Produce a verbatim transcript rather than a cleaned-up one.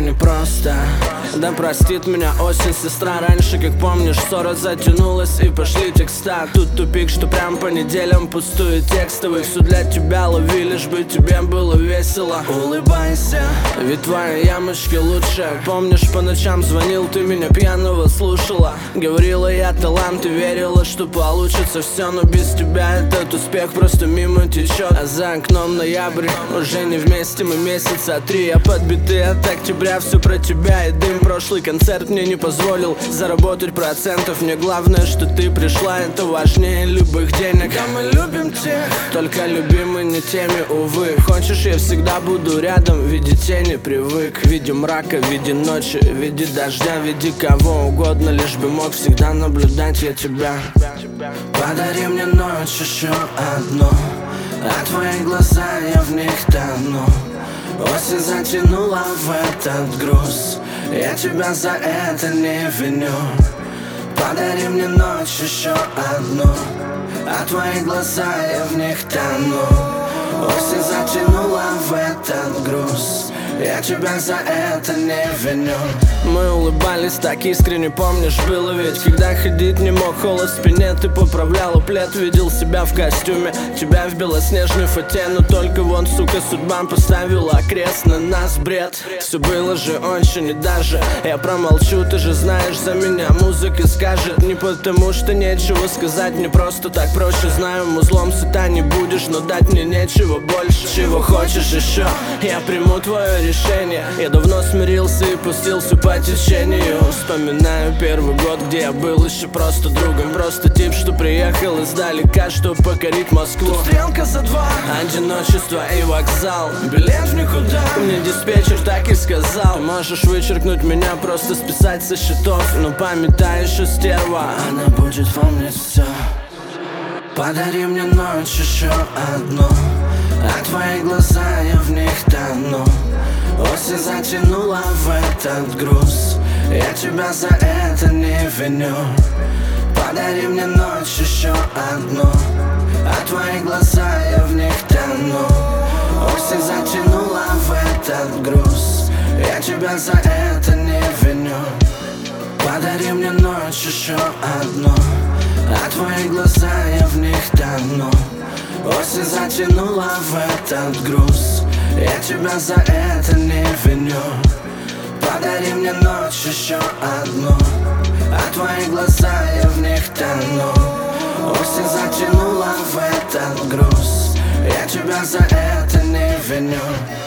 непросто. Да простит меня осень, сестра. Раньше, как помнишь, ссора затянулась и пошли текста. Тут тупик, что прям по неделям пустую текстовый. Все для тебя лови, лишь бы тебе было весело. Улыбайся, ведь твои ямочки лучше. Помнишь, по ночам звонил, ты меня пьяного слушала. Говорила, я талант и верила, что получится все. Но без тебя этот успех просто мимо течет. А за окном ноябрь, уже не вместе мы месяца три. Я подбитый от октября, все про тебя и дым. Прошлый концерт мне не позволил заработать процентов. Мне главное, что ты пришла, это важнее любых денег. Да, мы любим тех, только любимы не теми, увы. Хочешь, я всегда буду рядом, в виде тени привык. В виде мрака, в виде ночи, в виде дождя, в виде кого угодно, лишь бы мог всегда наблюдать я тебя. Подари мне ночь еще одну, а твои глаза, я в них тону. Осень затянула в этот груз, я тебя за это не виню. Подари мне ночь еще одну, а твои глаза, я в них тону. Осень затянула в этот груз, я тебя за это не виню. Мы улыбались так искренне, помнишь, было ведь. Когда ходить не мог, холод в спине, ты поправляла плед. Видел себя в костюме, тебя в белоснежной фате. Но только вон, сука, судьба поставила крест на нас, бред. Все было же очень и даже я промолчу, ты же знаешь, за меня музыка скажет. Не потому что нечего сказать, мне просто так проще. Знаю, музлом сыта не будешь, но дать мне нечего больше. Чего хочешь еще, я приму твое решение. Я давно смирился и пустился по течению. Вспоминаю первый год, где я был еще просто другом. Просто тип, что приехал издалека, чтоб покорить Москву. Тут стрелка за два, одиночество и вокзал, билет в никуда. Мне диспетчер так и сказал: можешь вычеркнуть меня, просто списать со счетов. Но памятай еще, стерва, она будет помнить все. Подари мне ночь еще одну, а твои глаза, я в них тону. Осень затянула в этот груз, я тебя за это не виню. Подари мне ночь еще одну, а твои глаза, я в них тону. Осень затянула в этот груз, я тебя за это не виню. Подари мне ночь еще одну, а твои глаза, я в них тону. Осень затянула в этот груз, я тебя за это не виню. Подари мне ночь еще одну, а твои глаза, я в них тону. Осень затянула в этот груз, я тебя за это не виню.